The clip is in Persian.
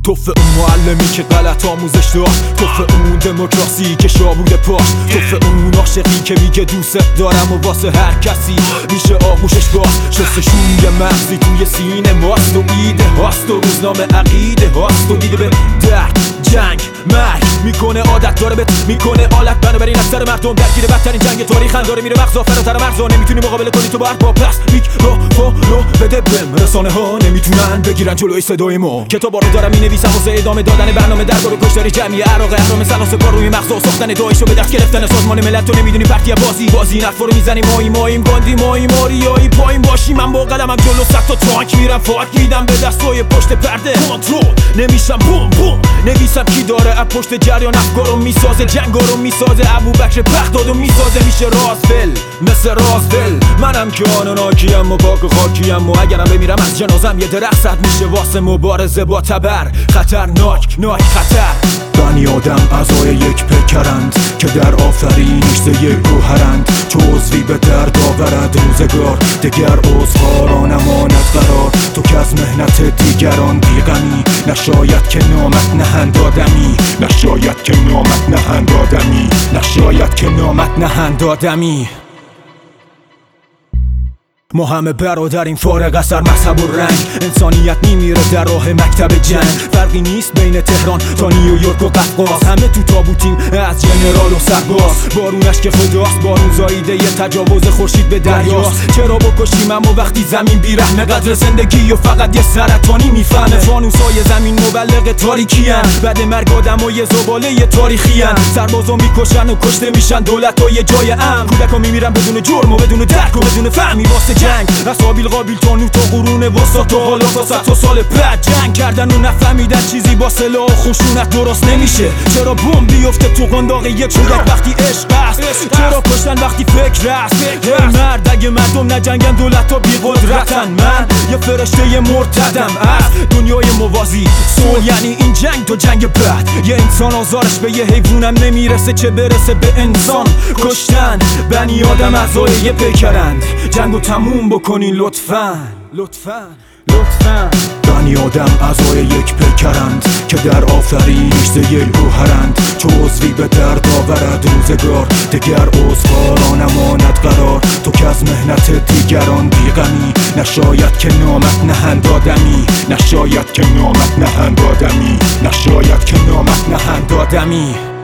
توف اون معلمی که غلط آموزش داد، توف اون دموکراسی که شابوده پاش، توف اون عاشقی که میگه دوست دارم و واسه هر کسی میشه آغوشش باز. شستشوی مغزی توی سینه ماست و ایده هاست و روزنامه عقیده هاست و دیده به درد جنگ مرگ میکنه عادت داره بهت میکنه آلت. بنابراین اکثر مردم درگیر بدترین جنگ تاریخن. داره میره مغزا فراتر مرزا، نمیتونی مقابله کنی تو باید با پس میکروفونو بده بهم. رسانه ها نمیتونن بگیرن جلوی صدای ما. کتابا رو دارم مینویسم واسه ادامه دادن برنامه درباره کشتار جمعی عراق اهرام سلاسه روی مغزا ساختن داعش و به دست گرفتن سازمان ملل. تو نمیدونی پرتی بازی نفر رو میزنی ماییم گاندی ماریایی پایین باشی. من با قلمم جلو صد تا تانک میرم فاک میدم به دستای پشت پرده کنترل نمیشم بوم نویسم کی داره از پشت جریان افکارو میسازه جنگا رو میسازه ابوبکر بغدادو میسازه میشه رازول مثل رازول. منم که آناناکیم و پاک خاکیم و اگرم بمیرم از جنازم یه درخت صد میشه واسه مبارزه با تبر. خطرناک خطر. بنی آدم اعضای یک پیکرند که در آفرینش ز یک گوهرند. چو عضوی به درد آورد روزگار دگر عضوها نماند قرار. تو که از مهنت دیگران بیغمی نشاید که نامت نهند آدمی، نشاید که نامت نهند آدمی، نشاید که نامت نهند آدمی. ما همه برادریم فارغ از هر مذهب و رنگ. انسانیت میمیره در راه مکتب جنگ. فرقی نیست بین تهران تا نیویورک و قفقاز. همه تو تابوتیم از جنرال و سرباز. بارونش که خداست بارون زاییده یه تجاوز خورشید به دریاست. چرا بکشیم اما وقتی زمین بیرحمه قدر زندگی و فقط یه سرطانی میفهمه. فانوسای زمین مبلغ تاریکی ان. بعد مرگ آدمای زباله تاریخی ان. سربازا میکشن و کشته میشن دولتای جای امن. کودکا میمیرن بدون جرم و بدون درک و بدون فهمی واسه جنگ. از قابیل تا نوح تا قرون وسطا تا حالا تا صد تا سال بعد جنگ کردن و نفهمیدن چیزی با سلاح و خشونت درست نمیشه. چرا بمب بیفته تو قنداق یک کودک وقتی عشق است؟ چرا کشتن وقتی فکر است؟ مرد اگه مردم نجنگن دولت‌ها بی‌قدرتن. من یه فرشته مرتدم از دنیای موازی. صلح یعنی این جنگ تو جنگ بعد. یه انسان آزارش به یه حیوانم نمیرسه چه برسه به انسان کشتن. بنی آدم اعضای یه پیکرند. جنگو تموم بکنین لطفاً. بنی آدم اعضای یک پیکرند که در آفرینش ز یک گوهرند. چو عضوی به درد آورد روزگار دگر عضوها نماند قرار. تو که از مهنت دیگران بیغمی نشاید که نامت نهند آدمی، نشاید که نامت نهند آدمی، نشاید که نامت نهند آدمی.